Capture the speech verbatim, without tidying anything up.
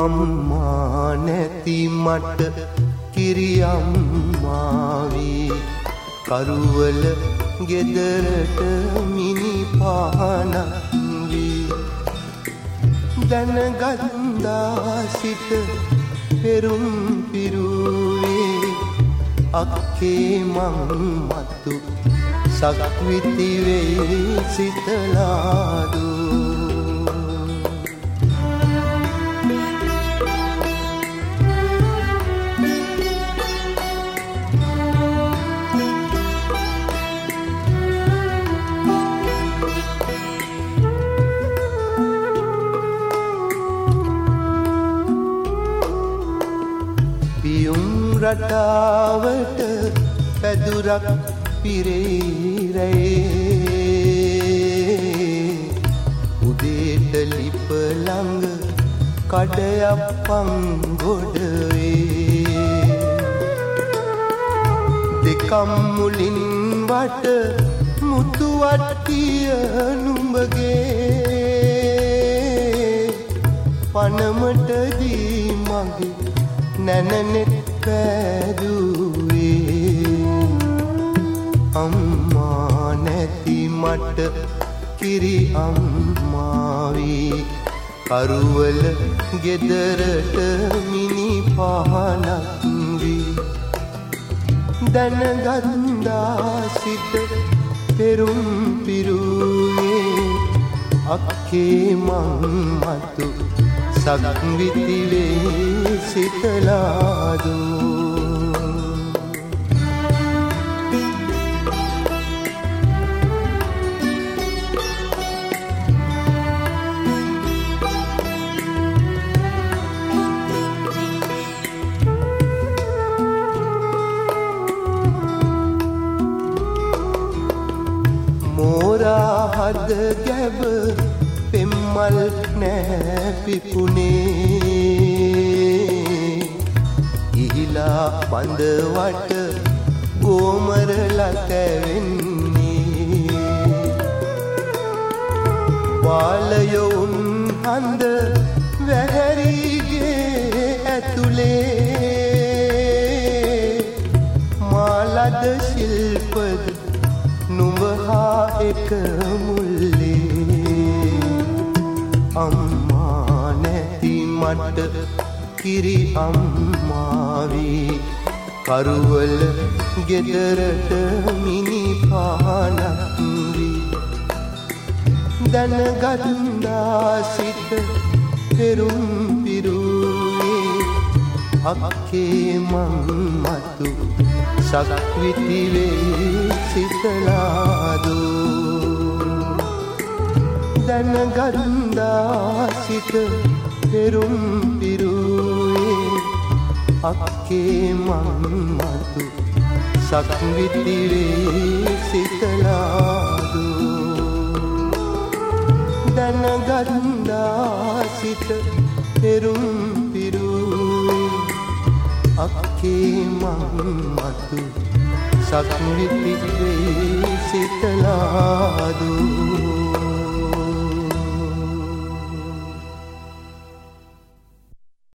අම්මා නැති මට කිරි අම්මාවී කරුවල ගෙදරට මිනි පානක් වී දැනගත්තා සිට පෙරුම් පිරුවේ අක්කේ මං මතු සක්විති වේ සිතලාදු රටාවට පැදුරක් පිරේරේ උදේට ලිප ළඟ කඩයක් පංගොඩවේ දෙකම් මුලින් වට මුතු වට්ටිය නුඹගේ පනමට දී මගේ නැනනෙත් පැදුවේ අම්මා නැති මට කිරි අම්මාවී කරුවල ගෙදරට මිනි පානක් වී දැනගත්තා සිට පෙරුම් පිරුවේ අක්කේ මං මතු සක්විති වේ සිතලාදු මෝරා හද ගැබ පෙම්මල් නෑ පිපුනේ ඉහිලා බඳවට ගෝමරලා තැවෙන්නේ වාලයොන් හඳ වැහැරිගේ ඇතුලේ මාලද ශිල්පද නුඹ හා එක මුල්ලේ අම්මා නැති මට කිරි අම්මාවී කරුවල ගෙදරට මිනි පානක් වී දැනගත්තා සිට පෙරුම් පිරුවේ අක්කේ මං මතු සක්විති වේ සිතලාදු දැනගත්තා සිට පෙරුම් පිරුවේ අක්කේ මං මතු සක්විති වේ සිතලාදු දැනගත්තා සිට පෙරුම් පිරුවේ අක්කේ මං මතු සක්විති වේ සිතලාදු